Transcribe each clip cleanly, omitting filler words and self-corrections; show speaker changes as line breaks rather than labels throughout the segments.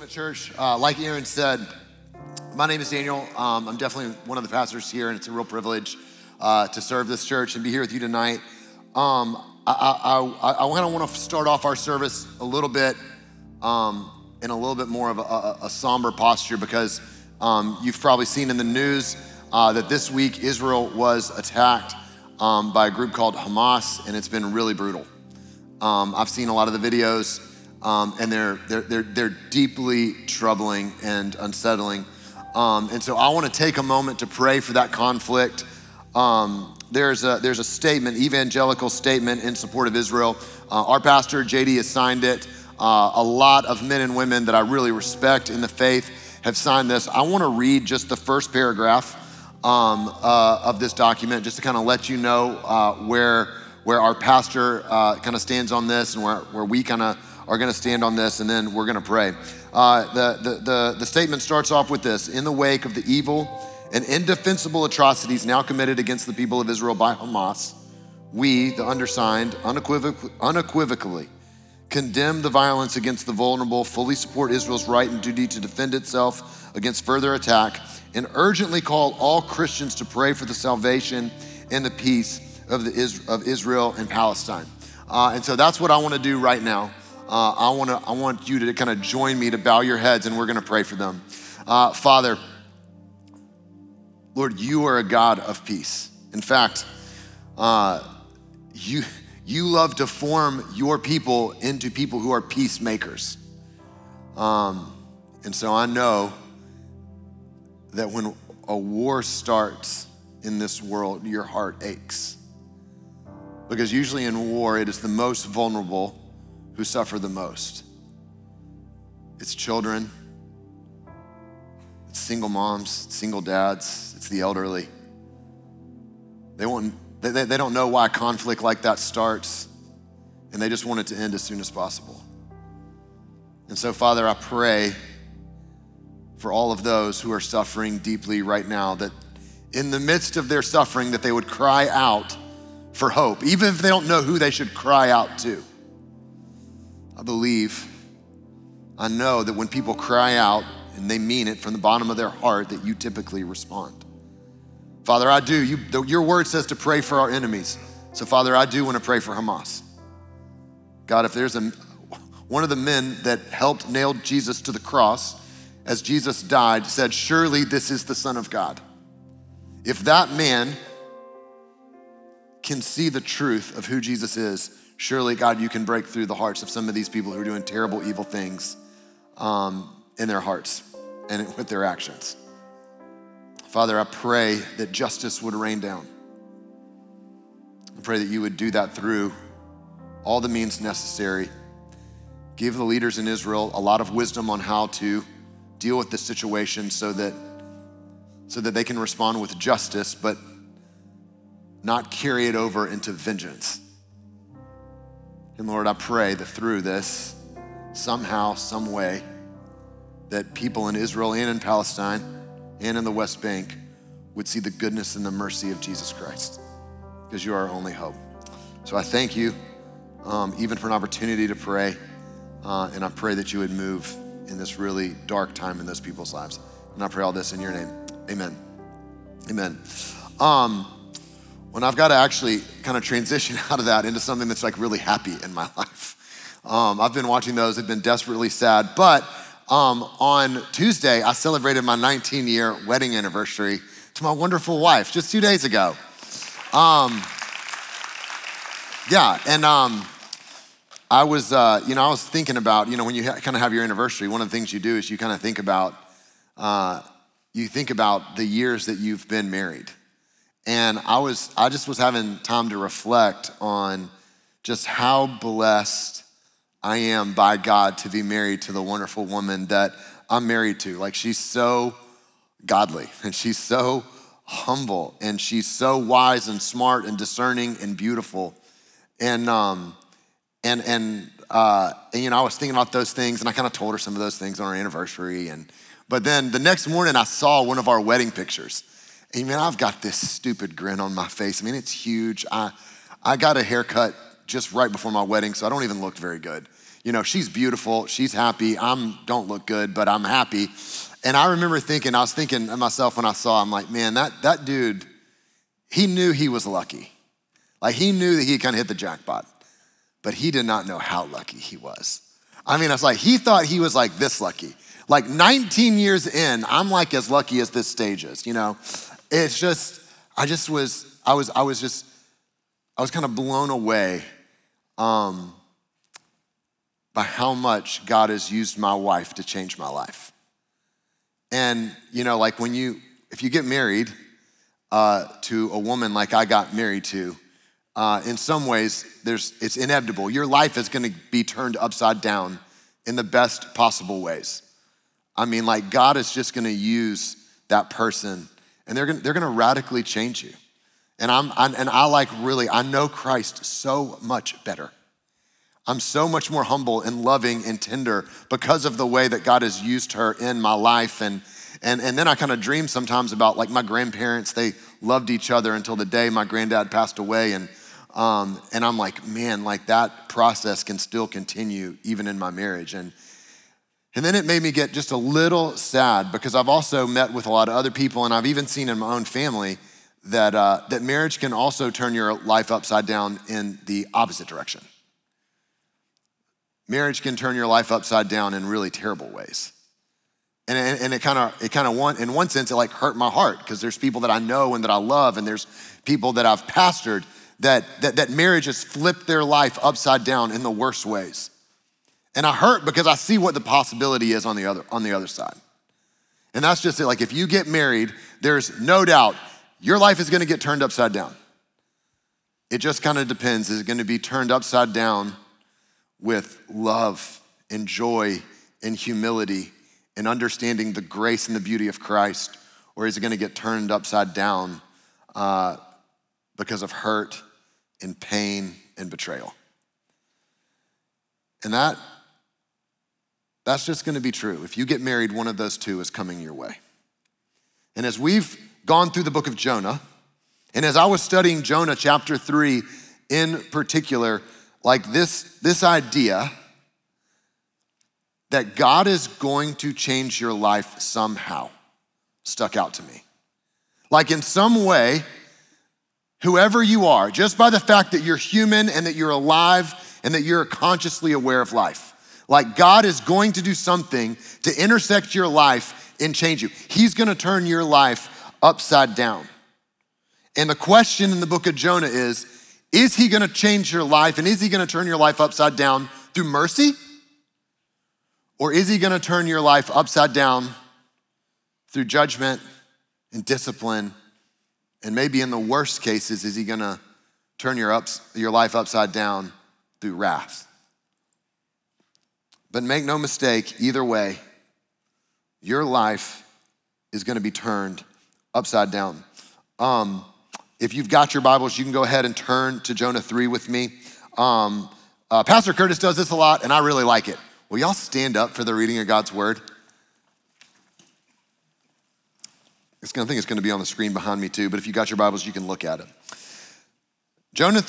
Church, like Aaron said, my name is Daniel. I'm definitely one of the pastors here, and it's a real privilege to serve this church and be here with you tonight. I want to start off our service a little bit in a little bit more of a somber posture because you've probably seen in the news that this week Israel was attacked by a group called Hamas, and it's been really brutal. I've seen a lot of the videos. And they're deeply troubling and unsettling. And so I want to take a moment to pray for that conflict. There's a statement, evangelical statement in support of Israel. Our pastor, JD, has signed it. A lot of men and women that I really respect in the faith have signed this. I want to read just the first paragraph of this document just to kind of let you know where our pastor kind of stands on this and where we kind of are going to stand on this, and then we're going to pray. The statement starts off with this: in the wake of the evil and indefensible atrocities now committed against the people of Israel by Hamas, we, the undersigned, unequivocally condemn the violence against the vulnerable, fully support Israel's right and duty to defend itself against further attack, and urgently call all Christians to pray for the salvation and the peace of Israel and Palestine. And so that's what I want to do right now. I want you to kind of join me to bow your heads, and we're going to pray for them. Father, Lord, you are a God of peace. In fact, you love to form your people into people who are peacemakers. And so I know that when a war starts in this world, your heart aches. Because usually in war, it is the most vulnerable who suffer the most. It's children, it's single moms, it's single dads, it's the elderly. They don't know why conflict like that starts, and they just want it to end as soon as possible. And so, Father, I pray for all of those who are suffering deeply right now, that in the midst of their suffering, that they would cry out for hope, even if they don't know who they should cry out to. I know that when people cry out and they mean it from the bottom of their heart, that you typically respond. Father, I do. Your word says to pray for our enemies. So Father, I do want to pray for Hamas. God, if there's one of the men that helped nail Jesus to the cross, as Jesus died, said, surely this is the Son of God. If that man can see the truth of who Jesus is, surely, God, you can break through the hearts of some of these people who are doing terrible, evil things in their hearts and with their actions. Father, I pray that justice would rain down. I pray that you would do that through all the means necessary. Give the leaders in Israel a lot of wisdom on how to deal with this situation so that they can respond with justice, but not carry it over into vengeance. And Lord, I pray that through this, somehow, some way, that people in Israel and in Palestine and in the West Bank would see the goodness and the mercy of Jesus Christ, because you are our only hope. So I thank you even for an opportunity to pray, and I pray that you would move in this really dark time in those people's lives. And I pray all this in your name. Amen. Amen. When I've got to actually kind of transition out of that into something that's like really happy in my life. I've been watching those, they've been desperately sad, but on Tuesday, I celebrated my 19-year wedding anniversary to my wonderful wife just 2 days ago. I was thinking about, when you kind of have your anniversary, one of the things you do is you kind of think about the years that you've been married. And I just was having time to reflect on just how blessed I am by God to be married to the wonderful woman that I'm married to. Like, she's so godly, and she's so humble, and she's so wise and smart and discerning and beautiful. And I was thinking about those things, and I kind of told her some of those things on our anniversary. But then the next morning I saw one of our wedding pictures. And man, I've got this stupid grin on my face. I mean, it's huge. I got a haircut just right before my wedding, so I don't even look very good. You know, she's beautiful, she's happy. Don't look good, but I'm happy. And I remember I was thinking of myself when I saw, I'm like, man, that dude, he knew he was lucky. Like he knew that he kind of hit the jackpot, but he did not know how lucky he was. I mean, I was like, he thought he was like this lucky. Like 19 years in, I'm like as lucky as this stage is, you know? It's just, I was kind of blown away by how much God has used my wife to change my life. And, you know, like if you get married to a woman like I got married to, in some ways, it's inevitable. Your life is gonna be turned upside down in the best possible ways. I mean, like God is just gonna use that person and they're gonna radically change you. And I know Christ so much better. I'm so much more humble and loving and tender because of the way that God has used her in my life. And then I kind of dream sometimes about like my grandparents, they loved each other until the day my granddad passed away. And I'm like, man, like that process can still continue even in my marriage. And then it made me get just a little sad because I've also met with a lot of other people and I've even seen in my own family that marriage can also turn your life upside down in the opposite direction. Marriage can turn your life upside down in really terrible ways. And it kind of in one sense, it like hurt my heart because there's people that I know and that I love and there's people that I've pastored that marriage has flipped their life upside down in the worst ways. And I hurt because I see what the possibility is on the other side. And that's just it. Like if you get married, there's no doubt your life is gonna get turned upside down. It just kind of depends. Is it gonna be turned upside down with love and joy and humility and understanding the grace and the beauty of Christ? Or is it gonna get turned upside down because of hurt and pain and betrayal? And that's just gonna be true. If you get married, one of those two is coming your way. And as we've gone through the book of Jonah, and as I was studying Jonah chapter 3 in particular, like this idea that God is going to change your life somehow stuck out to me. Like in some way, whoever you are, just by the fact that you're human and that you're alive and that you're consciously aware of life, like God is going to do something to intersect your life and change you. He's gonna turn your life upside down. And the question in the book of Jonah is he gonna change your life and is he gonna turn your life upside down through mercy? Or is he gonna turn your life upside down through judgment and discipline? And maybe in the worst cases, is he gonna turn your life upside down through wrath? But make no mistake, either way, your life is gonna be turned upside down. If you've got your Bibles, you can go ahead and turn to Jonah 3 with me. Pastor Curtis does this a lot, and I really like it. Will y'all stand up for the reading of God's word? I think it's gonna be on the screen behind me too, but if you got your Bibles, you can look at it. Jonah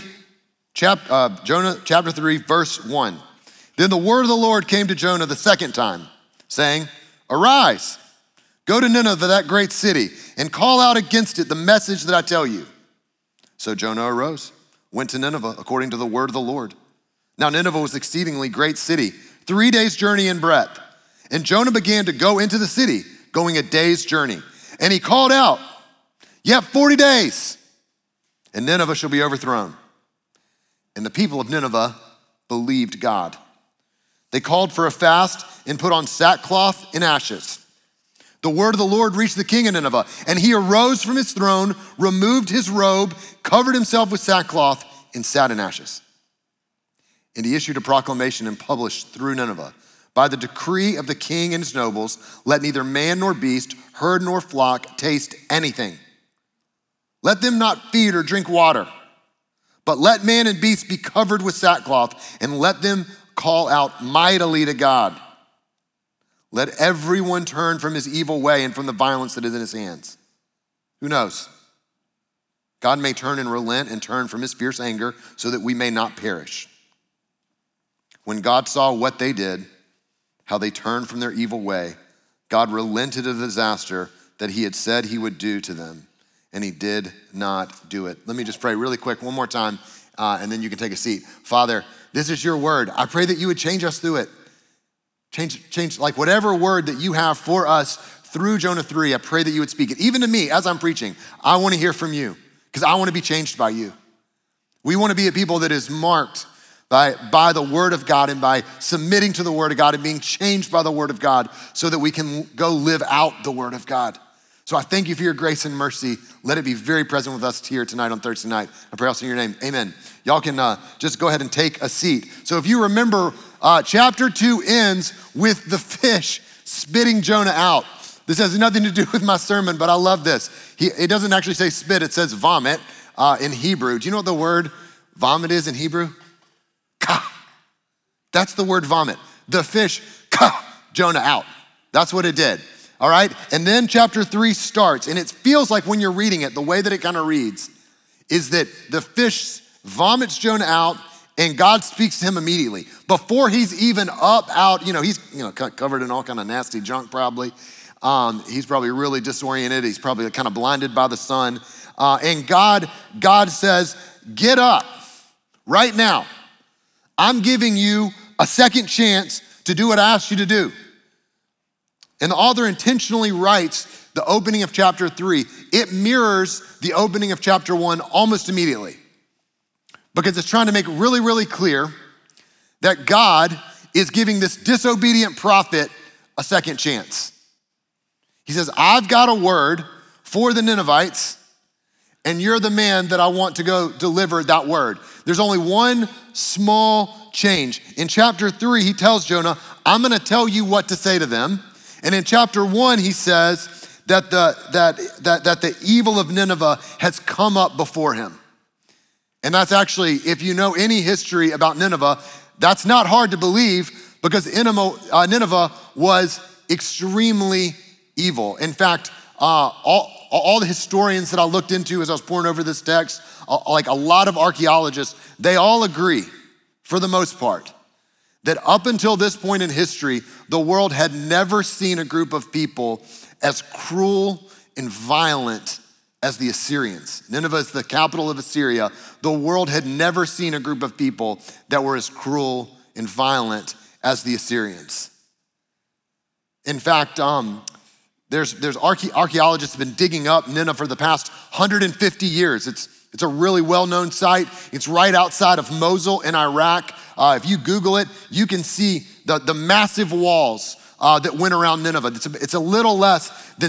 chapter 3, verse 1. Then the word of the Lord came to Jonah the second time, saying, "Arise, go to Nineveh, that great city, and call out against it the message that I tell you." So Jonah arose, went to Nineveh according to the word of the Lord. Now Nineveh was an exceedingly great city, 3 days' journey in breadth. And Jonah began to go into the city, going a day's journey. And he called out, "Yet 40 days, and Nineveh shall be overthrown." And the people of Nineveh believed God. They called for a fast and put on sackcloth and ashes. The word of the Lord reached the king of Nineveh, and he arose from his throne, removed his robe, covered himself with sackcloth, and sat in ashes. And he issued a proclamation and published through Nineveh, by the decree of the king and his nobles, let neither man nor beast, herd nor flock taste anything. Let them not feed or drink water, but let man and beast be covered with sackcloth, and let them call out mightily to God. Let everyone turn from his evil way and from the violence that is in his hands. Who knows? God may turn and relent and turn from his fierce anger so that we may not perish. When God saw what they did, how they turned from their evil way, God relented of the disaster that he had said he would do to them, and he did not do it. Let me just pray really quick one more time, and then you can take a seat. Father, this is your word. I pray that you would change us through it. Change like whatever word that you have for us through Jonah 3, I pray that you would speak it. Even to me, as I'm preaching, I want to hear from you because I want to be changed by you. We want to be a people that is marked by the word of God and by submitting to the word of God and being changed by the word of God so that we can go live out the word of God. So I thank you for your grace and mercy. Let it be very present with us here tonight on Thursday night. I pray also in your name, amen. Y'all can just go ahead and take a seat. So if you remember, chapter 2 ends with the fish spitting Jonah out. This has nothing to do with my sermon, but I love this. It doesn't actually say spit, it says vomit in Hebrew. Do you know what the word vomit is in Hebrew? Ka. That's the word vomit. The fish, Jonah out. That's what it did. All right, and then chapter 3 starts, and it feels like when you're reading it, the way that it kind of reads is that the fish vomits Jonah out, and God speaks to him immediately. Before he's even up, out, he's covered in all kind of nasty junk probably. He's probably really disoriented. He's probably kind of blinded by the sun. And God says, get up right now. I'm giving you a second chance to do what I asked you to do. And the author intentionally writes the opening of chapter 3. It mirrors the opening of chapter 1 almost immediately because it's trying to make really, really clear that God is giving this disobedient prophet a second chance. He says, I've got a word for the Ninevites, and you're the man that I want to go deliver that word. There's only one small change. In chapter 3, he tells Jonah, I'm gonna tell you what to say to them. And in chapter 1, he says that the evil of Nineveh has come up before him. And that's actually, if you know any history about Nineveh, that's not hard to believe because Nineveh was extremely evil. In fact, all the historians that I looked into as I was pouring over this text, like a lot of archaeologists, they all agree, for the most part, that up until this point in history, the world had never seen a group of people as cruel and violent as the Assyrians. Nineveh is the capital of Assyria. The world had never seen a group of people that were as cruel and violent as the Assyrians. In fact, there's archaeologists have been digging up Nineveh for the past 150 years. It's a really well-known site. It's right outside of Mosul in Iraq. If you Google it, you can see the massive walls that went around Nineveh. It's a little less than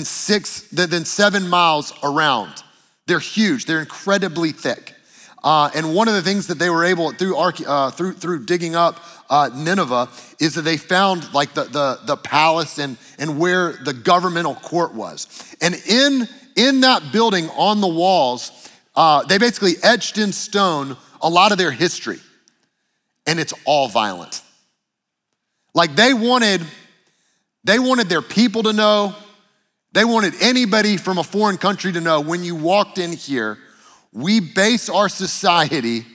7 miles around. They're huge. They're incredibly thick. And one of the things that they were able through digging up Nineveh is that they found like the palace and where the governmental court was. And in that building on the walls, they basically etched in stone a lot of their history. And it's all violent. Like they wanted their people to know, they wanted anybody from a foreign country to know, when you walked in here, we base our society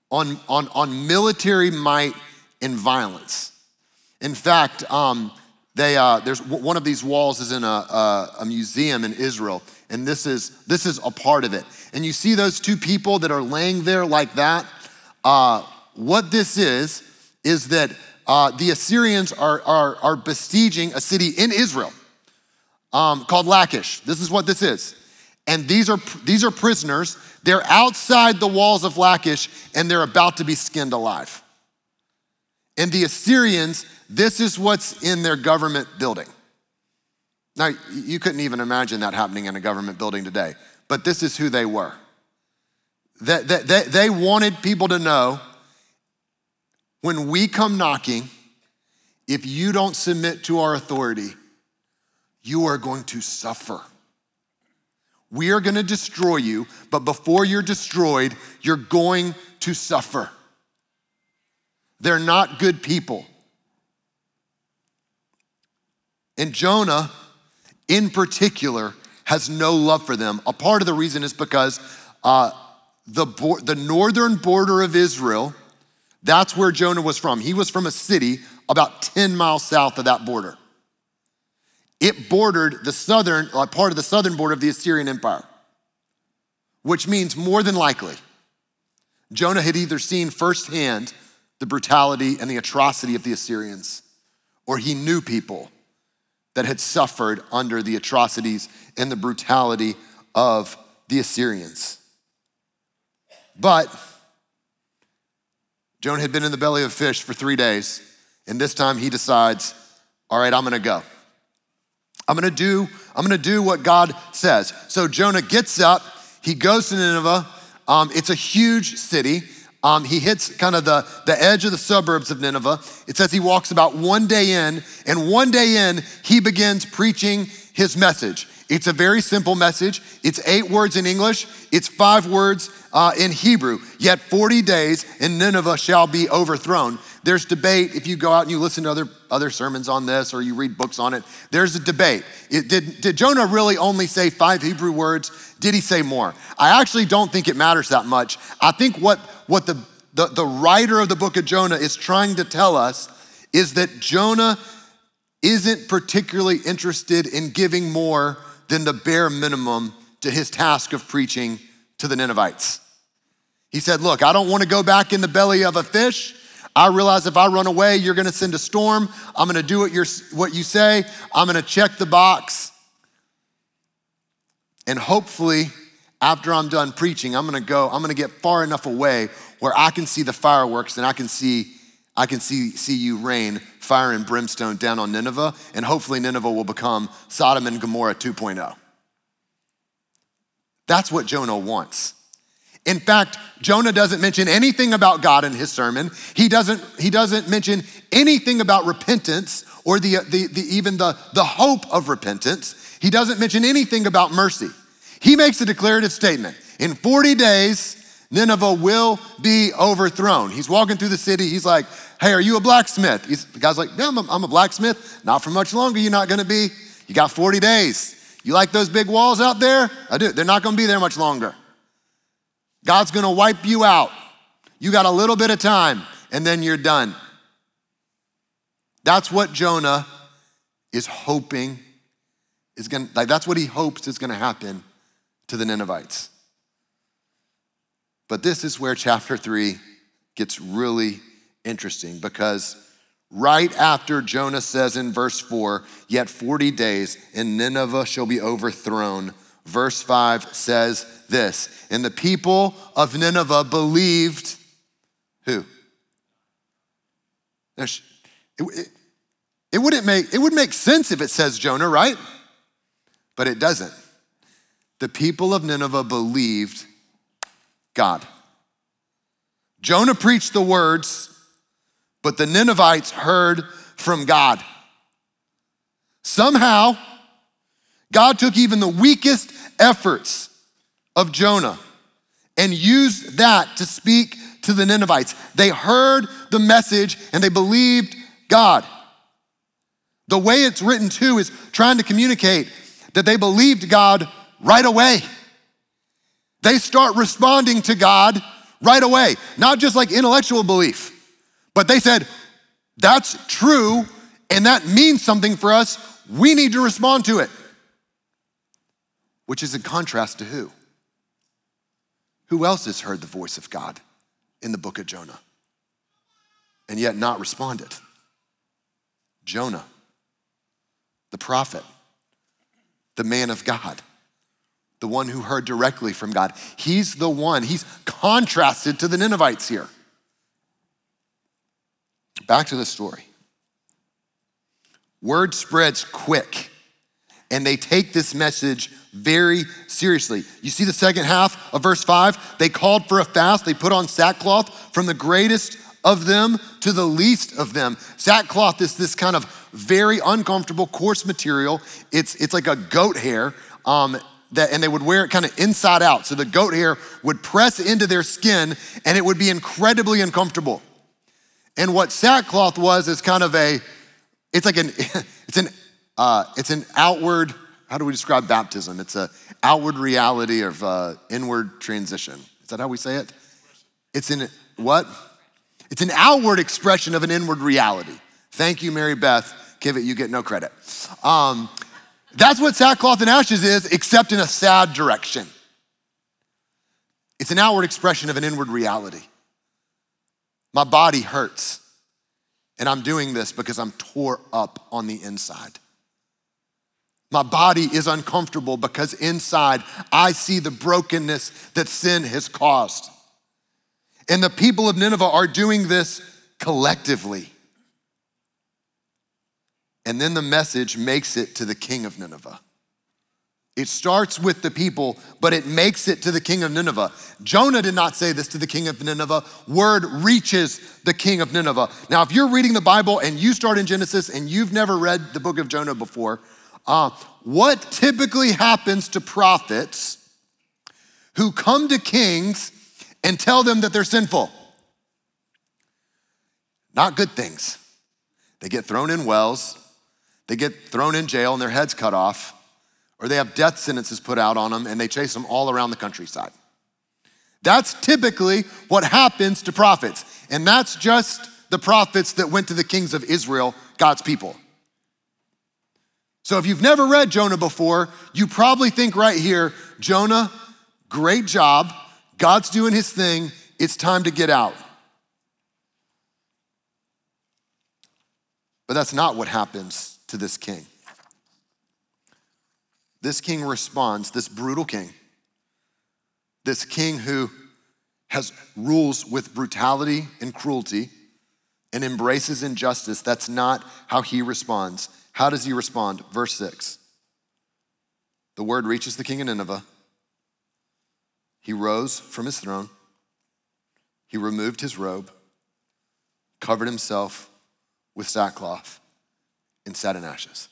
on military might and violence. In fact, there's one of these walls is in a museum in Israel, and this is a part of it. And you see those two people that are laying there like that. What this is that the Assyrians are besieging a city in Israel called Lachish. This is what this is. And these are prisoners. They're outside the walls of Lachish, and they're about to be skinned alive. And the Assyrians, this is what's in their government building. Now, you couldn't even imagine that happening in a government building today, but this is who they were. They wanted people to know, when we come knocking, if you don't submit to our authority, you are going to suffer. We are going to destroy you, but before you're destroyed, you're going to suffer. They're not good people. And Jonah, in particular, has no love for them. A part of the reason is because the northern border of Israel, that's where Jonah was from. He was from a city about 10 miles south of that border. It bordered the southern, part of the southern border of the Assyrian Empire, which means more than likely, Jonah had either seen firsthand the brutality and the atrocity of the Assyrians, or he knew people that had suffered under the atrocities and the brutality of the Assyrians. But Jonah had been in the belly of a fish for 3 days, and this time he decides, all right, I'm gonna go. I'm gonna do what God says. So Jonah gets up, he goes to Nineveh. It's a huge city. He hits kind of the edge of the suburbs of Nineveh. It says he walks about 1 day in, and 1 day in, he begins preaching his message. It's a very simple message. It's 8 words in English. It's 5 words in Hebrew. Yet 40 days and Nineveh shall be overthrown. There's debate. If you go out and you listen to other sermons on this or you read books on it, there's a debate. Did Jonah really only say 5 Hebrew words? Did he say more? I actually don't think it matters that much. I think what the writer of the book of Jonah is trying to tell us is that Jonah isn't particularly interested in giving more than the bare minimum to his task of preaching to the Ninevites. He said, look, I don't want to go back in the belly of a fish. I realize if I run away, you're gonna send a storm. I'm gonna do what you say. I'm gonna check the box. And hopefully, after I'm done preaching, I'm gonna get far enough away where I can see the fireworks and I can see you rain fire and brimstone down on Nineveh, and hopefully Nineveh will become Sodom and Gomorrah 2.0. That's what Jonah wants. In fact, Jonah doesn't mention anything about God in his sermon. He doesn't mention anything about repentance or even the hope of repentance. He doesn't mention anything about mercy. He makes a declarative statement. In 40 days, Nineveh will be overthrown. He's walking through the city. He's like, hey, are you a blacksmith? The guy's like, yeah, I'm a blacksmith. Not for much longer, you're not gonna be. You got 40 days. You like those big walls out there? I do. They're not gonna be there much longer. God's gonna wipe you out. You got a little bit of time and then you're done. That's what Jonah is hoping that's what he hopes is gonna happen to the Ninevites. But this is where chapter 3 gets really interesting, because right after Jonah says in verse 4, yet 40 days and Nineveh shall be overthrown, verse 5 says this, and the people of Nineveh believed who? It would make sense if it says Jonah, right? But it doesn't. The people of Nineveh believed God. Jonah preached the words, but the Ninevites heard from God. Somehow, God took even the weakest efforts of Jonah and used that to speak to the Ninevites. They heard the message and they believed God. The way it's written too is trying to communicate that they believed God right away. They start responding to God right away, not just like intellectual belief, but they said, that's true and that means something for us. We need to respond to it. Which is in contrast to who? Who else has heard the voice of God in the book of Jonah and yet not responded? Jonah, the prophet, the man of God, the one who heard directly from God. He's the one, he's contrasted to the Ninevites here. Back to the story. Word spreads quick, and they take this message very seriously. You see the second half of verse 5? They called for a fast. They put on sackcloth, from the greatest of them to the least of them. Sackcloth is this kind of very uncomfortable, coarse material. It's like a goat hair, and they would wear it kind of inside out. So the goat hair would press into their skin and it would be incredibly uncomfortable. And what sackcloth was is kind of it's an outward how do we describe baptism? It's an outward reality of inward transition. Is that how we say it? It's an what? It's an outward expression of an inward reality. Thank you, Mary Beth. Kivit, you get no credit. That's what sackcloth and ashes is, except in a sad direction. It's an outward expression of an inward reality. My body hurts, and I'm doing this because I'm tore up on the inside. My body is uncomfortable because inside I see the brokenness that sin has caused. And the people of Nineveh are doing this collectively. And then the message makes it to the king of Nineveh. It starts with the people, but it makes it to the king of Nineveh. Jonah did not say this to the king of Nineveh. Word reaches the king of Nineveh. Now, if you're reading the Bible and you start in Genesis and you've never read the book of Jonah before, what typically happens to prophets who come to kings and tell them that they're sinful? Not good things. They get thrown in wells. They get thrown in jail and their heads cut off, or they have death sentences put out on them and they chase them all around the countryside. That's typically what happens to prophets. And that's just the prophets that went to the kings of Israel, God's people. So if you've never read Jonah before, you probably think right here, Jonah, great job. God's doing his thing. It's time to get out. But that's not what happens to this king. This king responds, this brutal king, this king who has rules with brutality and cruelty and embraces injustice. That's not how he responds. How does he respond? Verse 6. The word reaches the king of Nineveh. He rose from his throne. He removed his robe, covered himself with sackcloth, and sat in ashes.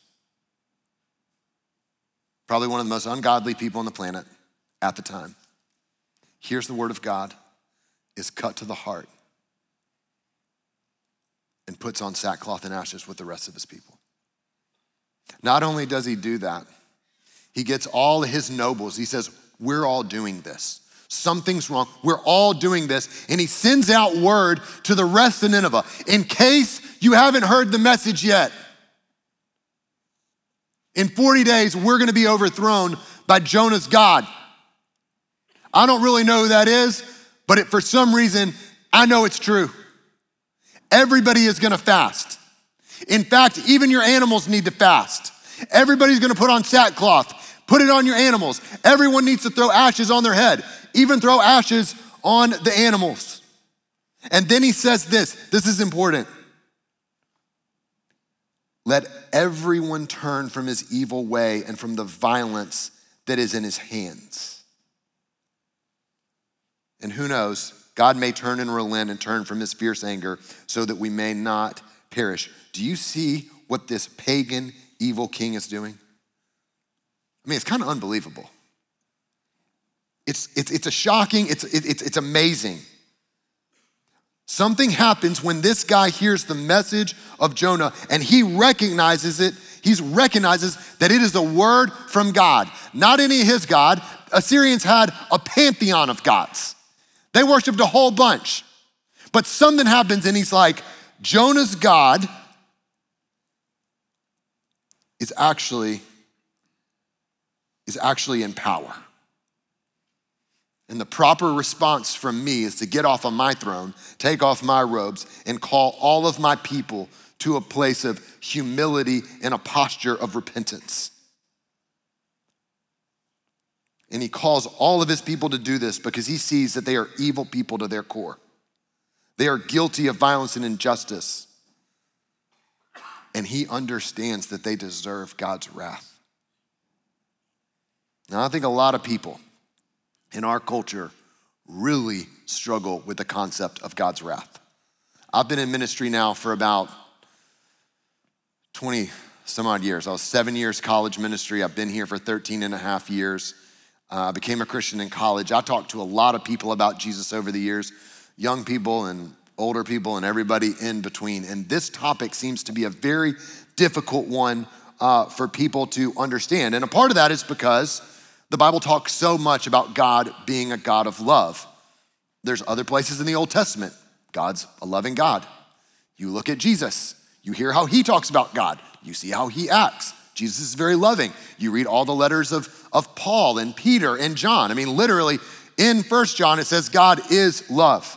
Probably one of the most ungodly people on the planet at the time. Hears the word of God, is cut to the heart, and puts on sackcloth and ashes with the rest of his people. Not only does he do that, he gets all his nobles. He says, we're all doing this. Something's wrong. We're all doing this. And he sends out word to the rest of Nineveh. In case you haven't heard the message yet, in 40 days, we're gonna be overthrown by Jonah's God. I don't really know who that is, but for some reason, I know it's true. Everybody is gonna fast. In fact, even your animals need to fast. Everybody's gonna put on sackcloth. Put it on your animals. Everyone needs to throw ashes on their head. Even throw ashes on the animals. And then he says this is important. Let everyone turn from his evil way and from the violence that is in his hands. And who knows, God may turn and relent and turn from his fierce anger so that we may not perish. Do you see what this pagan evil king is doing? I mean, it's kind of unbelievable. It's a shocking, it's amazing. Something happens when this guy hears the message of Jonah and he recognizes it. He recognizes that it is a word from God, not any of his God. Assyrians had a pantheon of gods. They worshiped a whole bunch. But something happens and he's like, Jonah's God is actually in power. And the proper response from me is to get off of my throne, take off my robes, and call all of my people to a place of humility and a posture of repentance. And he calls all of his people to do this because he sees that they are evil people to their core. They are guilty of violence and injustice. And he understands that they deserve God's wrath. Now, I think a lot of people in our culture really struggle with the concept of God's wrath. I've been in ministry now for about 20 some odd years. I was 7 years college ministry. I've been here for 13 and a half years. I became a Christian in college. I talked to a lot of people about Jesus over the years, young people and older people and everybody in between. And this topic seems to be a very difficult one for people to understand. And a part of that is because the Bible talks so much about God being a God of love. There's other places in the Old Testament, God's a loving God. You look at Jesus, you hear how he talks about God, you see how he acts. Jesus is very loving. You read all the letters of Paul and Peter and John. I mean, literally in 1 John, it says God is love.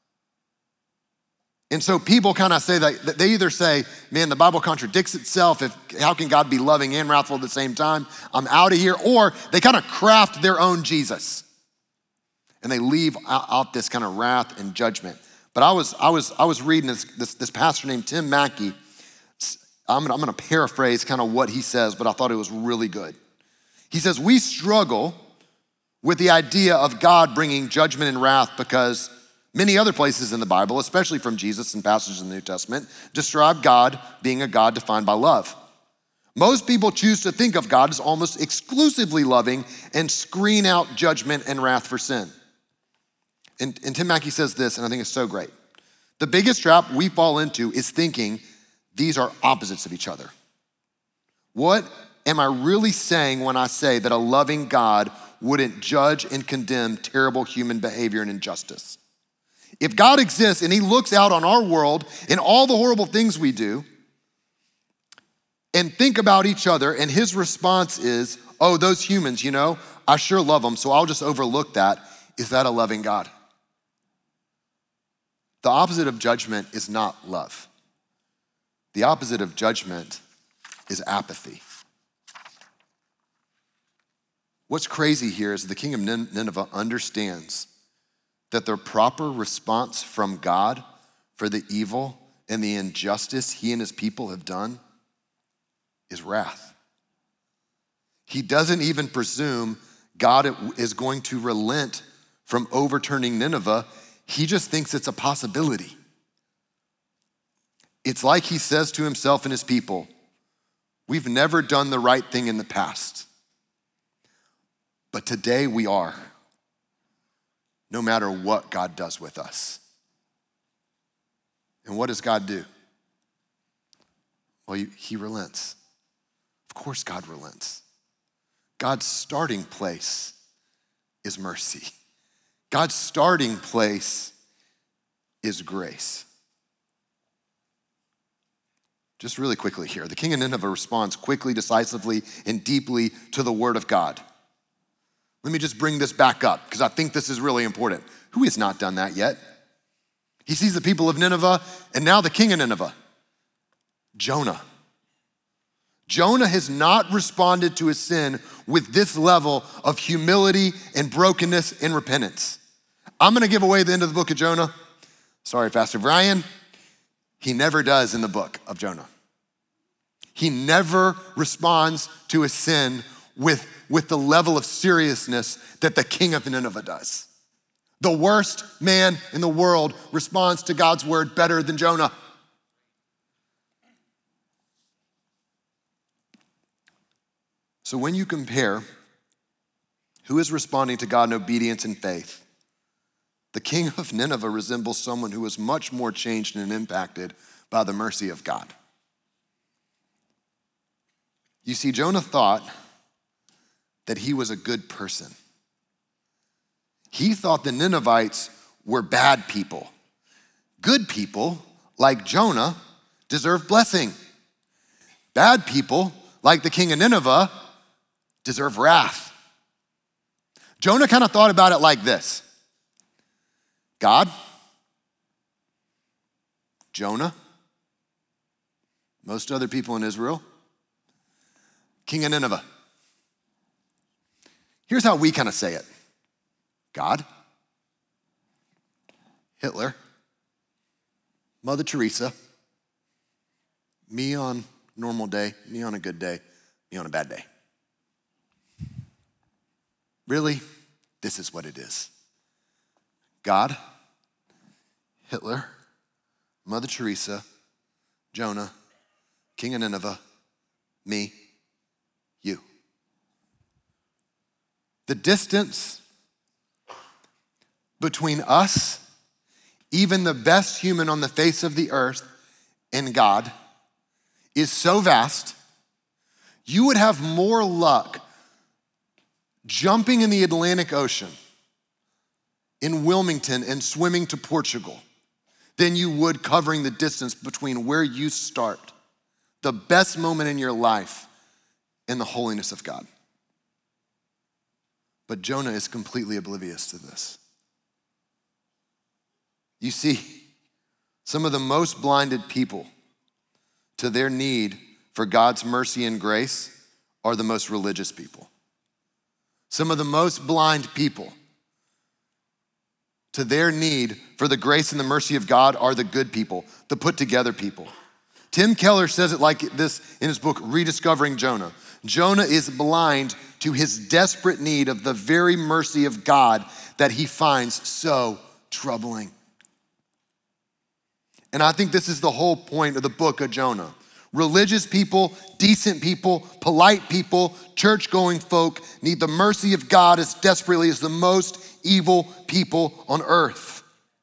And so people kind of say that they either say, man, the Bible contradicts itself. How can God be loving and wrathful at the same time? I'm out of here. Or they kind of craft their own Jesus. And they leave out this kind of wrath and judgment. But I was reading this pastor named Tim Mackie. I'm gonna paraphrase kind of what he says, but I thought it was really good. He says, we struggle with the idea of God bringing judgment and wrath because many other places in the Bible, especially from Jesus and passages in the New Testament, describe God being a God defined by love. Most people choose to think of God as almost exclusively loving and screen out judgment and wrath for sin. And Tim Mackie says this, and I think it's so great. The biggest trap we fall into is thinking these are opposites of each other. What am I really saying when I say that a loving God wouldn't judge and condemn terrible human behavior and injustice? If God exists and he looks out on our world and all the horrible things we do and think about each other, and his response is, oh, those humans, I sure love them, so I'll just overlook that. Is that a loving God? The opposite of judgment is not love. The opposite of judgment is apathy. What's crazy here is the king of Nineveh understands that the proper response from God for the evil and the injustice he and his people have done is wrath. He doesn't even presume God is going to relent from overturning Nineveh. He just thinks it's a possibility. It's like he says to himself and his people, we've never done the right thing in the past, but today we are, no matter what God does with us. And what does God do? Well, he relents. Of course God relents. God's starting place is mercy. God's starting place is grace. Just really quickly here, the king of Nineveh responds quickly, decisively, and deeply to the word of God. Let me just bring this back up because I think this is really important. Who has not done that yet? He sees the people of Nineveh and now the king of Nineveh, Jonah. Jonah has not responded to his sin with this level of humility and brokenness and repentance. I'm gonna give away the end of the book of Jonah. Sorry, Pastor Brian. He never does in the book of Jonah. He never responds to his sin with the level of seriousness that the king of Nineveh does. The worst man in the world responds to God's word better than Jonah. So when you compare who is responding to God in obedience and faith, the king of Nineveh resembles someone who is much more changed and impacted by the mercy of God. You see, Jonah thought that he was a good person. He thought the Ninevites were bad people. Good people, like Jonah, deserve blessing. Bad people, like the king of Nineveh, deserve wrath. Jonah kind of thought about it like this. God, Jonah, most other people in Israel, king of Nineveh. Here's how we kind of say it. God, Hitler, Mother Teresa, me on a normal day, me on a good day, me on a bad day. Really, this is what it is. God, Hitler, Mother Teresa, Jonah, king of Nineveh, me, you. The distance between us, even the best human on the face of the earth, and God is so vast, You would have more luck jumping in the Atlantic Ocean in Wilmington and swimming to Portugal than you would covering the distance between where you start, the best moment in your life, and the holiness of God. But Jonah is completely oblivious to this. You see, some of the most blinded people to their need for God's mercy and grace are the most religious people. Some of the most blind people to their need for the grace and the mercy of God are the good people, the put together people. Tim Keller says it like this in his book, Rediscovering Jonah. Jonah is blind to his desperate need of the very mercy of God that he finds so troubling. And I think this is the whole point of the book of Jonah. Religious people, decent people, polite people, church-going folk need the mercy of God as desperately as the most evil people on earth.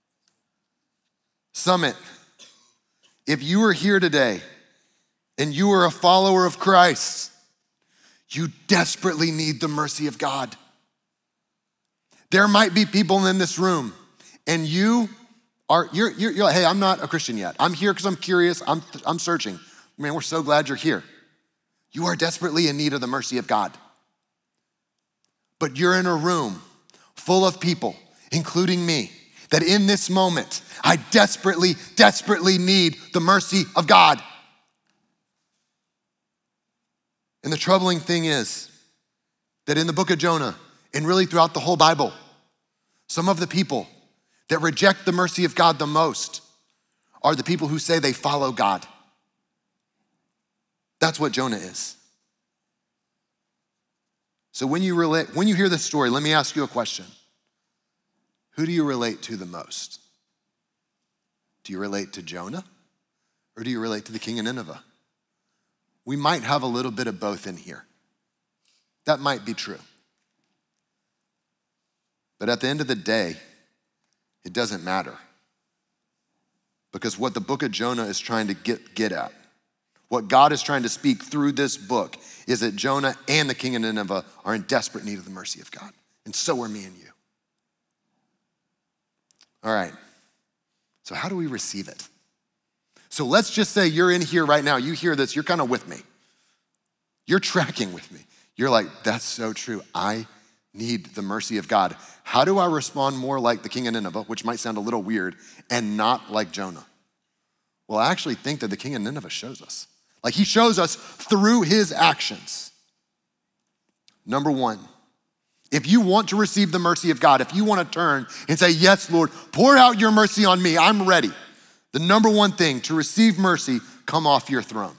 Summit, if you are here today and you are a follower of Christ, you desperately need the mercy of God. There might be people in this room and you're like, hey, I'm not a Christian yet. I'm here because I'm curious, I'm searching. Man, we're so glad you're here. You are desperately in need of the mercy of God. But you're in a room full of people, including me, that in this moment, I desperately, desperately need the mercy of God. And the troubling thing is that in the book of Jonah, and really throughout the whole Bible, some of the people that reject the mercy of God the most are the people who say they follow God. That's what Jonah is. So when you hear this story, let me ask you a question. Who do you relate to the most? Do you relate to Jonah or do you relate to the king of Nineveh? We might have a little bit of both in here. That might be true. But at the end of the day, it doesn't matter. Because what the book of Jonah is trying to get at, what God is trying to speak through this book is that Jonah and the king of Nineveh are in desperate need of the mercy of God. And so are me and you. All right, so how do we receive it? So let's just say you're in here right now, you hear this, you're kind of with me. You're tracking with me. You're like, that's so true. I need the mercy of God. How do I respond more like the king of Nineveh, which might sound a little weird, and not like Jonah? Well, I actually think that the king of Nineveh shows us. Like he shows us through his actions. Number one, if you want to receive the mercy of God, if you want to turn and say, yes, Lord, pour out your mercy on me, I'm ready. The number one thing to receive mercy, come off your throne.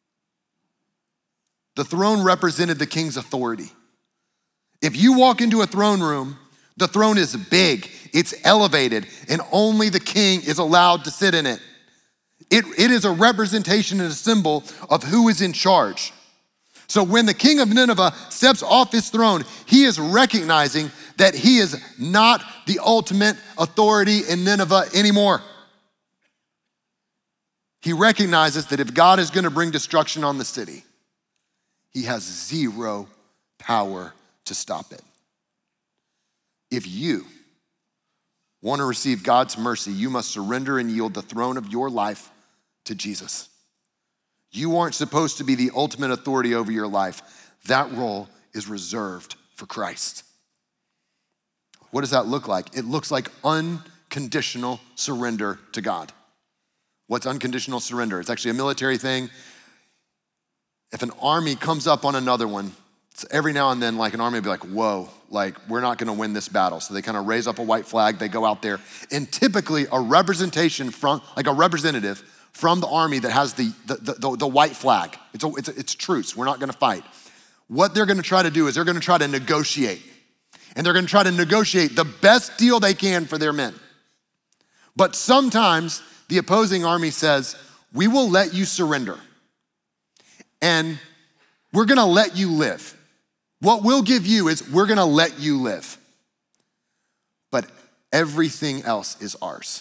The throne represented the king's authority. If you walk into a throne room, the throne is big, it's elevated, and only the king is allowed to sit in it. It is a representation and a symbol of who is in charge. So when the king of Nineveh steps off his throne, he is recognizing that he is not the ultimate authority in Nineveh anymore. He recognizes that if God is going to bring destruction on the city, he has zero power to stop it. If you want to receive God's mercy, you must surrender and yield the throne of your life to Jesus. You aren't supposed to be the ultimate authority over your life. That role is reserved for Christ. What does that look like? It looks like unconditional surrender to God. What's unconditional surrender? It's actually a military thing. If an army comes up on another one, every now and then, like an army will be like, whoa, like we're not gonna win this battle. So they kind of raise up a white flag, they go out there, and typically a representation from, like a representative from the army that has the white flag. It's truce, we're not gonna fight. What they're gonna try to do is they're gonna try to negotiate. And they're gonna try to negotiate the best deal they can for their men. But sometimes the opposing army says, we will let you surrender. And we're gonna let you live. What we'll give you is we're gonna let you live. But everything else is ours.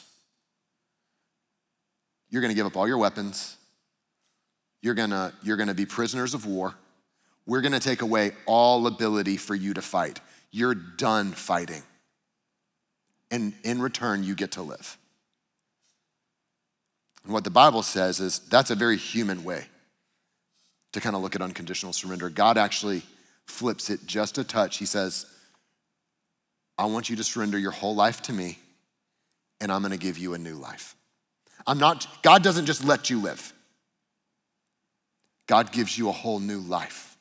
You're gonna give up all your weapons. You're gonna be prisoners of war. we're gonna take away all ability for you to fight. You're done fighting. And in return, you get to live. And what the Bible says is that's a very human way to kind of look at unconditional surrender. God actually flips it just a touch. He says, I want you to surrender your whole life to me, and I'm gonna give you a new life. God doesn't just let you live. God gives you a whole new life.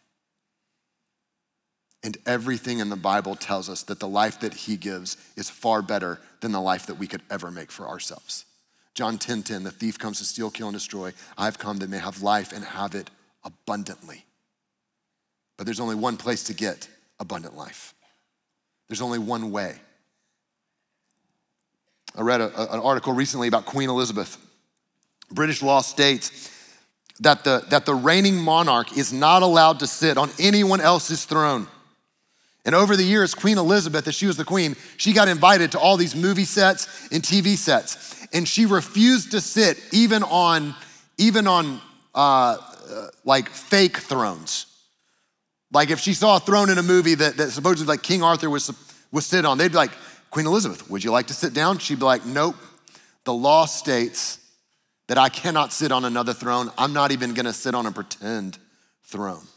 And everything in the Bible tells us that the life that he gives is far better than the life that we could ever make for ourselves. John 10:10, the thief comes to steal, kill, and destroy. I've come that they may have life and have it abundantly. But there's only one place to get abundant life. There's only one way. I read an article recently about Queen Elizabeth. British law states that the reigning monarch is not allowed to sit on anyone else's throne. And over the years, Queen Elizabeth, as she was the queen, she got invited to all these movie sets and TV sets. And she refused to sit even on like fake thrones. Like if she saw a throne in a movie that supposedly like King Arthur was sit on, they'd be like, Queen Elizabeth, would you like to sit down? She'd be like, nope. The law states that I cannot sit on another throne. I'm not even gonna sit on a pretend throne.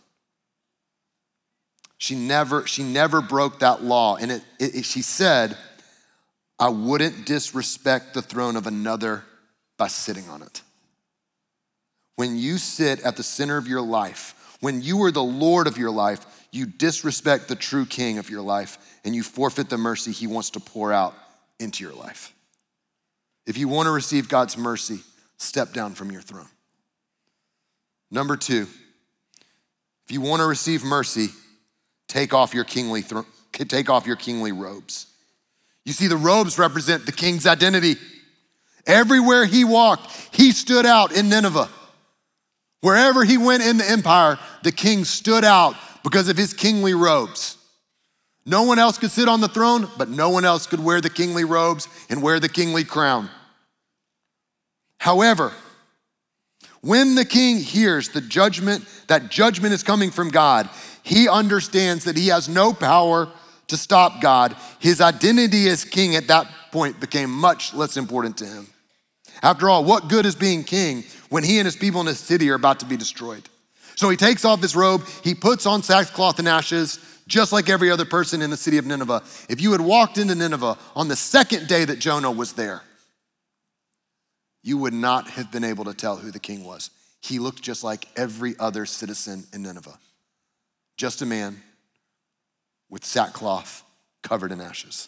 She never broke that law. And she said, I wouldn't disrespect the throne of another by sitting on it. When you sit at the center of your life, when you are the Lord of your life, you disrespect the true king of your life and you forfeit the mercy he wants to pour out into your life. If you want to receive God's mercy, step down from your throne. Number 2, if you want to receive mercy, take off your kingly robes. You see, the robes represent the king's identity. Everywhere he walked, he stood out in Nineveh. Wherever he went in the empire, the king stood out because of his kingly robes. No one else could sit on the throne, but no one else could wear the kingly robes and wear the kingly crown. However, when the king hears that judgment is coming from God, he understands that he has no power to stop God. His identity as king at that point became much less important to him. After all, what good is being king when he and his people in his city are about to be destroyed? So he takes off his robe, he puts on sackcloth and ashes, just like every other person in the city of Nineveh. If you had walked into Nineveh on the second day that Jonah was there, you would not have been able to tell who the king was. He looked just like every other citizen in Nineveh. Just a man with sackcloth covered in ashes.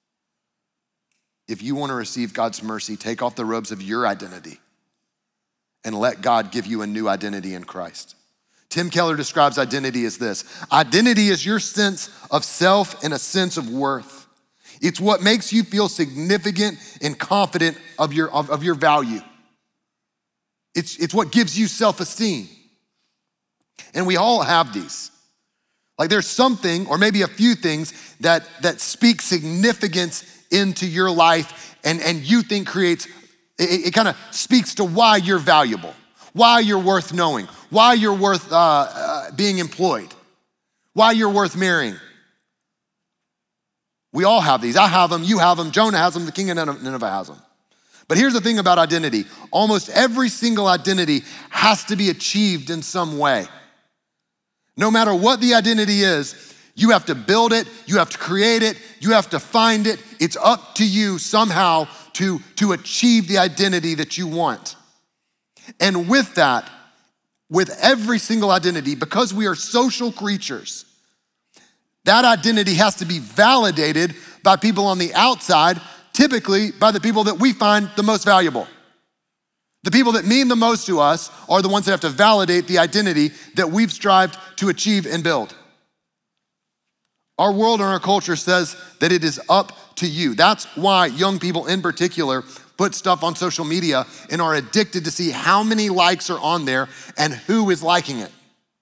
If you want to receive God's mercy, take off the robes of your identity and let God give you a new identity in Christ. Tim Keller describes identity as this. Identity is your sense of self and a sense of worth. It's what makes you feel significant and confident of your value. It's what gives you self-esteem. And we all have these. Like there's something, or maybe a few things that speak significance into your life and you think creates, it kind of speaks to why you're valuable, why you're worth knowing, why you're worth being employed, why you're worth marrying. We all have these. I have them, you have them, Jonah has them, the king of Nineveh has them. But here's the thing about identity. Almost every single identity has to be achieved in some way. No matter what the identity is, you have to build it, you have to create it, you have to find it. It's up to you somehow to achieve the identity that you want. And with that, with every single identity, because we are social creatures, that identity has to be validated by people on the outside, typically by the people that we find the most valuable. The people that mean the most to us are the ones that have to validate the identity that we've strived to achieve and build. Our world and our culture says that it is up to you. That's why young people in particular put stuff on social media and are addicted to see how many likes are on there and who is liking it.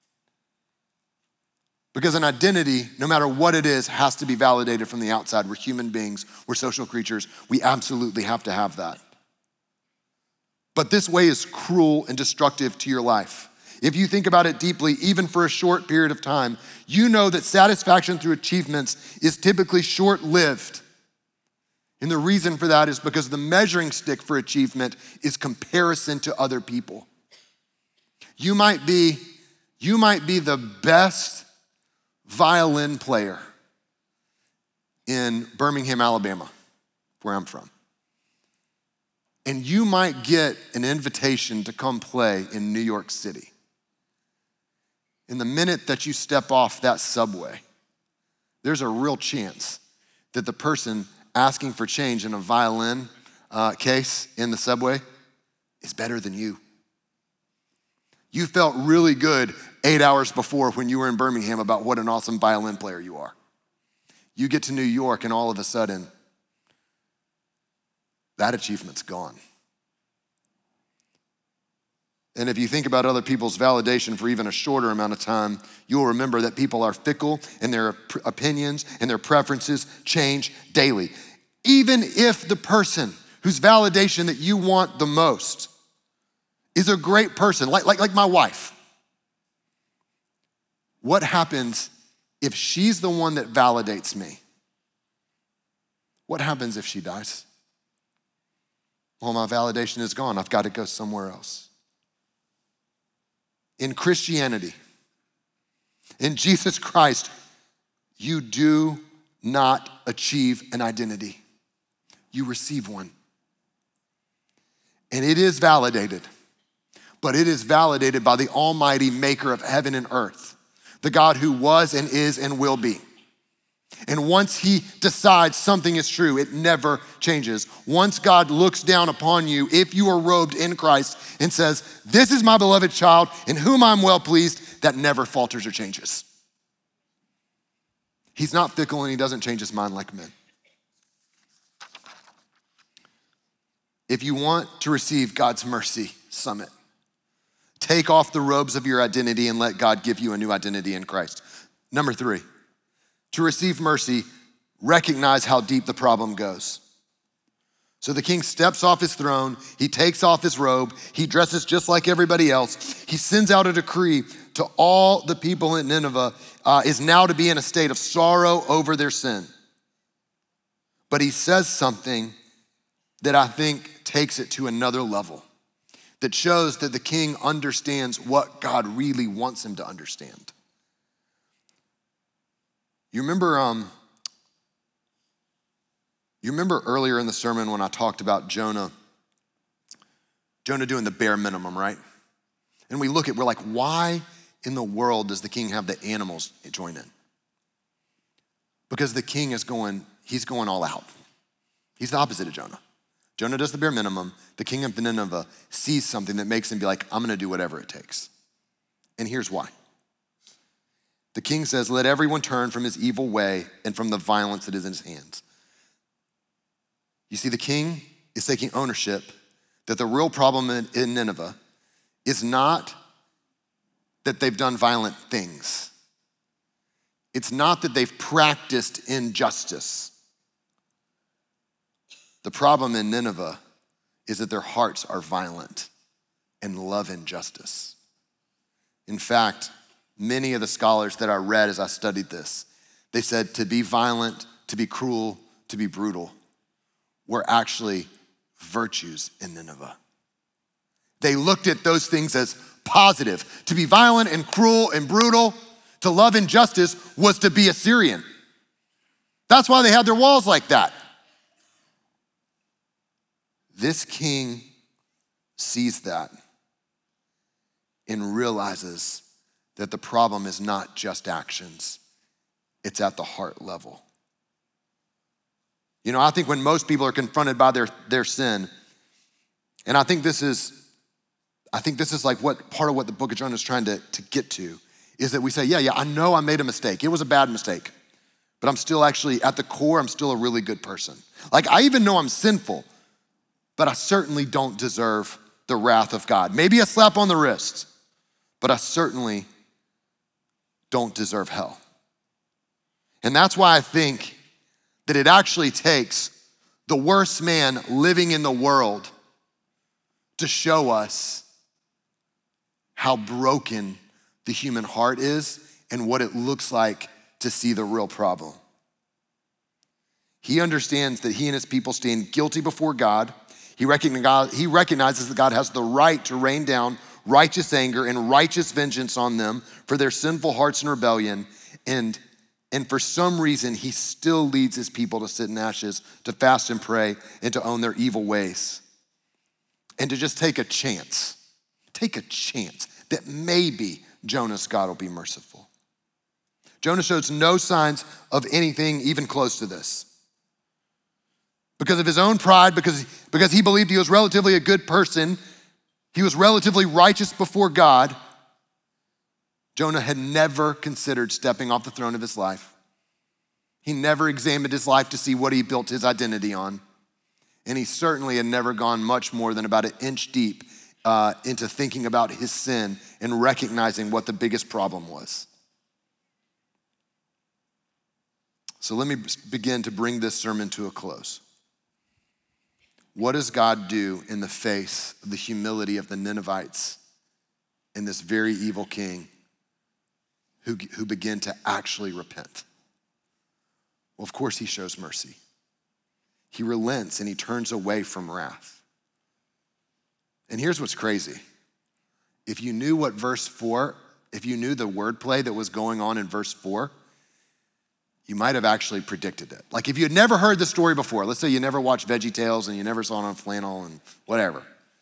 Because an identity, no matter what it is, has to be validated from the outside. We're human beings, we're social creatures. We absolutely have to have that. But this way is cruel and destructive to your life. if you think about it deeply, even for a short period of time, you know that satisfaction through achievements is typically short-lived. And the reason for that is because the measuring stick for achievement is comparison to other people. You might be the best violin player in Birmingham, Alabama, where I'm from. And you might get an invitation to come play in New York City. In the minute that you step off that subway, there's a real chance that the person asking for change in a violin case in the subway is better than you. You felt really good 8 hours before when you were in Birmingham about what an awesome violin player you are. You get to New York and all of a sudden, that achievement's gone. And if you think about other people's validation for even a shorter amount of time, you'll remember that people are fickle and their opinions and their preferences change daily. Even if the person whose validation that you want the most is a great person, like my wife, what happens if she's the one that validates me? What happens if she dies? Well, my validation is gone. I've got to go somewhere else. In Christianity, in Jesus Christ, you do not achieve an identity. You receive one. And it is validated, but it is validated by the Almighty Maker of heaven and earth, the God who was and is and will be. And once he decides something is true, it never changes. Once God looks down upon you, if you are robed in Christ and says, this is my beloved child in whom I'm well pleased, that never falters or changes. He's not fickle and he doesn't change his mind like men. If you want to receive God's mercy, summit. Take off the robes of your identity and let God give you a new identity in Christ. Number 3. To receive mercy, recognize how deep the problem goes. So the king steps off his throne, he takes off his robe, he dresses just like everybody else. He sends out a decree to all the people in Nineveh is now to be in a state of sorrow over their sin. But he says something that I think takes it to another level, that shows that the king understands what God really wants him to understand. You remember earlier in the sermon when I talked about Jonah doing the bare minimum, right? And we're like, why in the world does the king have the animals join in? Because the king he's going all out. He's the opposite of Jonah. Jonah does the bare minimum. The king of Nineveh sees something that makes him be like, I'm gonna do whatever it takes. And here's why. The king says, let everyone turn from his evil way and from the violence that is in his hands. You see, the king is taking ownership that the real problem in Nineveh is not that they've done violent things. It's not that they've practiced injustice. The problem in Nineveh is that their hearts are violent and love injustice. In fact, many of the scholars that I read as I studied this, they said to be violent, to be cruel, to be brutal were actually virtues in Nineveh. They looked at those things as positive. To be violent and cruel and brutal, to love injustice was to be Assyrian. That's why they had their walls like that. This king sees that and realizes that the problem is not just actions, it's at the heart level. You know, I think when most people are confronted by their sin, and I think this is like what part of what the book of Jonah is trying to get to, is that we say, yeah, I know I made a mistake. It was a bad mistake, but I'm still actually, at the core, I'm still a really good person. Like, I even know I'm sinful, but I certainly don't deserve the wrath of God. Maybe a slap on the wrist, but I certainly don't deserve hell. And that's why I think that it actually takes the worst man living in the world to show us how broken the human heart is and what it looks like to see the real problem. He understands that he and his people stand guilty before God. He recognizes that God has the right to rain down righteous anger and righteous vengeance on them for their sinful hearts and rebellion. And for some reason, he still leads his people to sit in ashes, to fast and pray, and to own their evil ways. And to just take a chance that maybe Jonah's God will be merciful. Jonah shows no signs of anything even close to this. Because of his own pride, because he believed he was relatively a good person, he was relatively righteous before God, Jonah had never considered stepping off the throne of his life. He never examined his life to see what he built his identity on. And he certainly had never gone much more than about an inch deep into thinking about his sin and recognizing what the biggest problem was. So let me begin to bring this sermon to a close. What does God do in the face of the humility of the Ninevites and this very evil king who begin to actually repent? Well, of course, he shows mercy. He relents and he turns away from wrath. And here's what's crazy. If you knew what verse 4, if you knew the wordplay that was going on in verse 4, you might have actually predicted it. Like if you had never heard the story before, let's say you never watched VeggieTales and you never saw it on Flannel and whatever.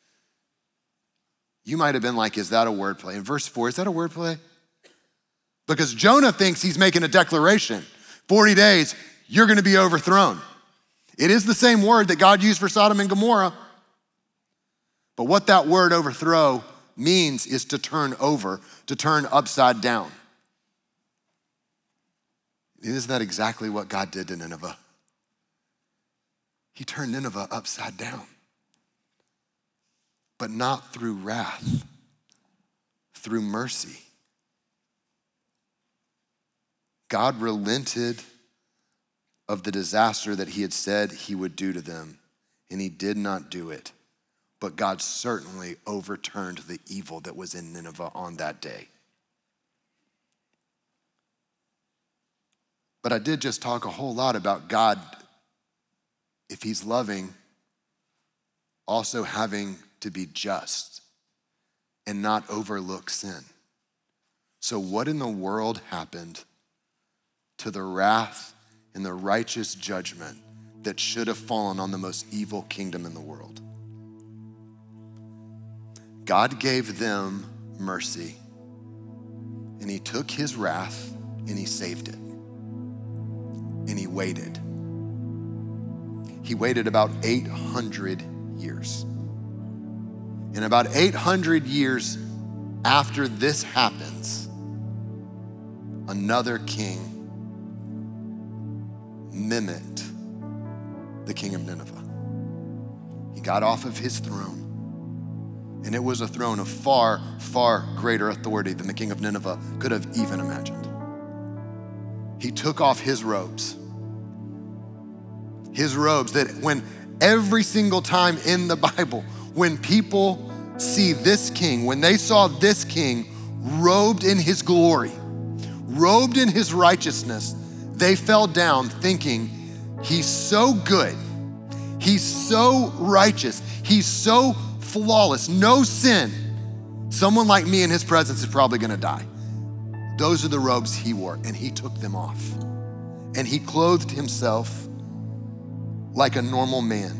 You might have been like, is that a wordplay? In verse 4, is that a wordplay? Because Jonah thinks he's making a declaration. 40 days, you're gonna be overthrown. It is the same word that God used for Sodom and Gomorrah. But what that word overthrow means is to turn over, to turn upside down. Isn't that exactly what God did to Nineveh? He turned Nineveh upside down, but not through wrath, through mercy. God relented of the disaster that he had said he would do to them, and he did not do it. But God certainly overturned the evil that was in Nineveh on that day. But I did just talk a whole lot about God, if he's loving, also having to be just and not overlook sin. So what in the world happened to the wrath and the righteous judgment that should have fallen on the most evil kingdom in the world? God gave them mercy, and he took his wrath and he saved it. And he waited. He waited about 800 years. And about 800 years after this happens, another king mimicked the king of Nineveh. He got off of his throne, and it was a throne of far, far greater authority than the king of Nineveh could have even imagined. He took off his robes that when every single time in the Bible, when people see this king, when they saw this king robed in his glory, robed in his righteousness, they fell down thinking, he's so good, he's so righteous, he's so flawless, no sin. Someone like me in his presence is probably gonna die. Those are the robes he wore, and he took them off. And he clothed himself like a normal man.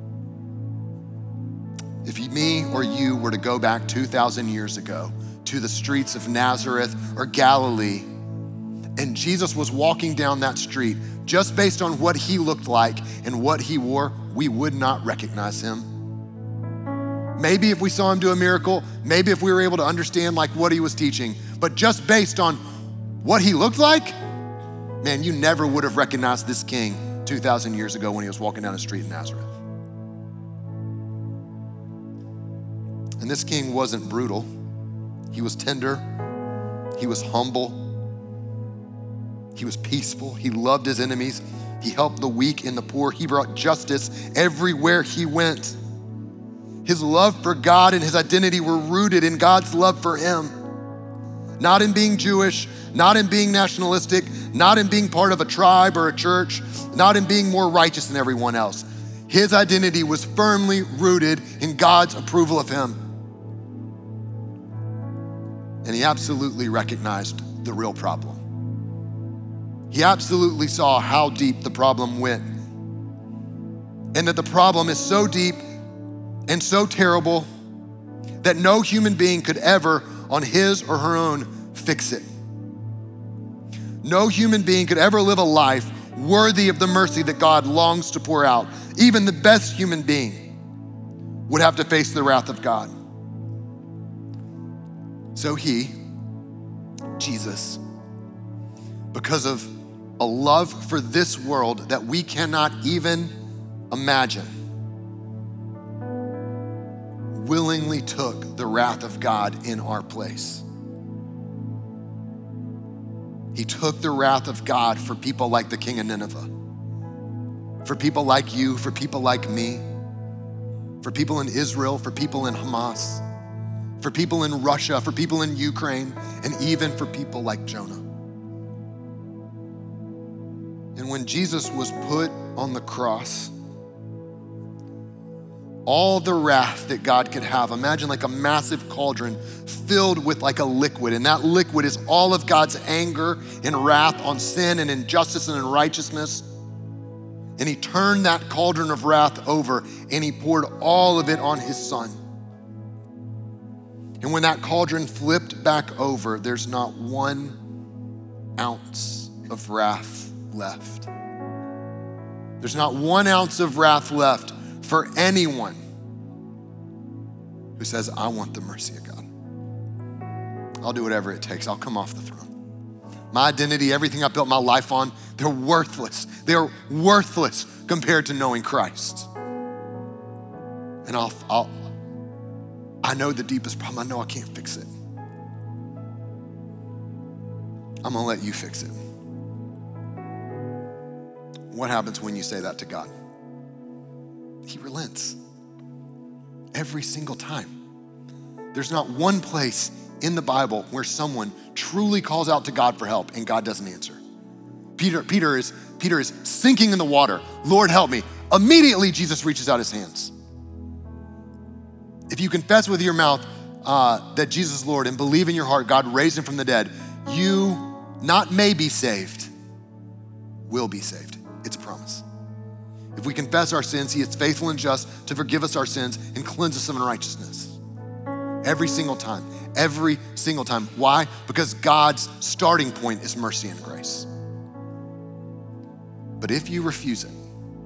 If me or you were to go back 2,000 years ago to the streets of Nazareth or Galilee, and Jesus was walking down that street, just based on what he looked like and what he wore, we would not recognize him. Maybe if we saw him do a miracle, maybe if we were able to understand like what he was teaching, but just based on what he looked like, man, you never would have recognized this king 2,000 years ago when he was walking down the street in Nazareth. And this king wasn't brutal. He was tender. He was humble. He was peaceful. He loved his enemies. He helped the weak and the poor. He brought justice everywhere he went. His love for God and his identity were rooted in God's love for him. Not in being Jewish, not in being nationalistic, not in being part of a tribe or a church, not in being more righteous than everyone else. His identity was firmly rooted in God's approval of him. And he absolutely recognized the real problem. He absolutely saw how deep the problem went. And that the problem is so deep and so terrible that no human being could ever, on his or her own, fix it. No human being could ever live a life worthy of the mercy that God longs to pour out. Even the best human being would have to face the wrath of God. So he, Jesus, because of a love for this world that we cannot even imagine, willingly took the wrath of God in our place. He took the wrath of God for people like the king of Nineveh, for people like you, for people like me, for people in Israel, for people in Hamas, for people in Russia, for people in Ukraine, and even for people like Jonah. And when Jesus was put on the cross, all the wrath that God could have, imagine like a massive cauldron filled with like a liquid, and that liquid is all of God's anger and wrath on sin and injustice and unrighteousness. And he turned that cauldron of wrath over and he poured all of it on his son. And when that cauldron flipped back over, there's not 1 ounce of wrath left. There's not 1 ounce of wrath left for anyone who says, I want the mercy of God. I'll do whatever it takes. I'll come off the throne. My identity, everything I built my life on, they're worthless. They're worthless compared to knowing Christ. And I know the deepest problem. I know I can't fix it. I'm gonna let you fix it. What happens when you say that to God? He relents every single time. There's not one place in the Bible where someone truly calls out to God for help and God doesn't answer. Peter is sinking in the water. Lord, help me. Immediately, Jesus reaches out his hands. If you confess with your mouth that Jesus is Lord and believe in your heart God raised him from the dead, you not may be saved, will be saved. It's a promise. If we confess our sins, he is faithful and just to forgive us our sins and cleanse us of unrighteousness. Every single time. Every single time. Why? Because God's starting point is mercy and grace. But if you refuse it,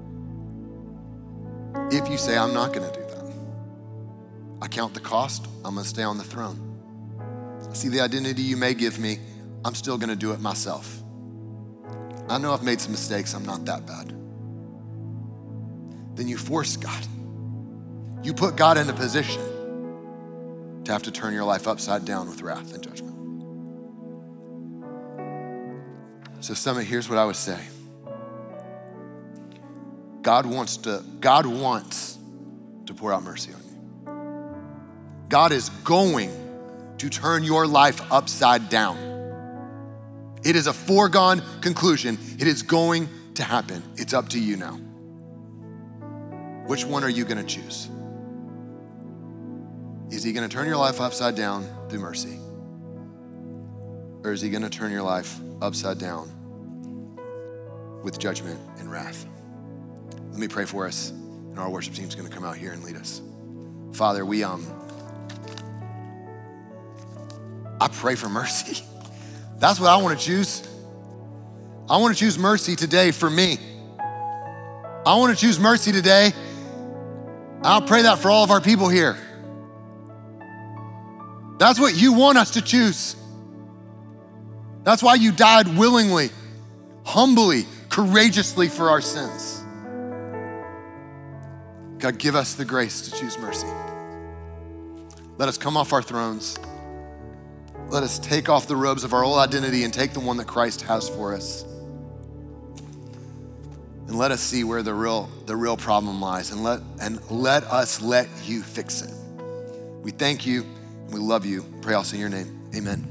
if you say, I'm not gonna do that, I count the cost, I'm gonna stay on the throne. I see the identity you may give me, I'm still gonna do it myself. I know I've made some mistakes, I'm not that bad. Then you force God. You put God in a position to have to turn your life upside down with wrath and judgment. So Summit, here's what I would say. God wants to pour out mercy on you. God is going to turn your life upside down. It is a foregone conclusion. It is going to happen. It's up to you now. Which one are you gonna choose? Is he gonna turn your life upside down through mercy? Or is he gonna turn your life upside down with judgment and wrath? Let me pray for us, and our worship team's gonna come out here and lead us. Father, I pray for mercy. That's what I wanna choose. I wanna choose mercy today for me. I wanna choose mercy today. I'll pray that for all of our people here. That's what you want us to choose. That's why you died willingly, humbly, courageously for our sins. God, give us the grace to choose mercy. Let us come off our thrones. Let us take off the robes of our old identity and take the one that Christ has for us. and let us see where the real problem lies, and let us let you fix it. We thank you, and we love you. Pray also in your name. Amen.